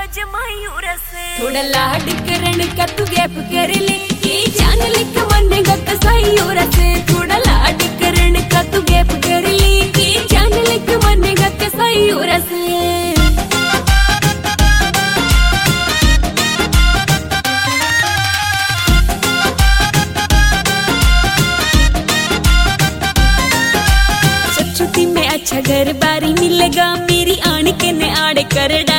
जमाई उरसे थोड़ा लाड करण का तू गैप कर ले, ये जान लिख मनेगा कसाई उरसे। थोड़ा लाड करण का तू गैप कर ले, ये जान लिख मनेगा कसाई उरसे। छुट्टी में अच्छा घर बारी मिलेगा, मेरी आन के ने आड़े कर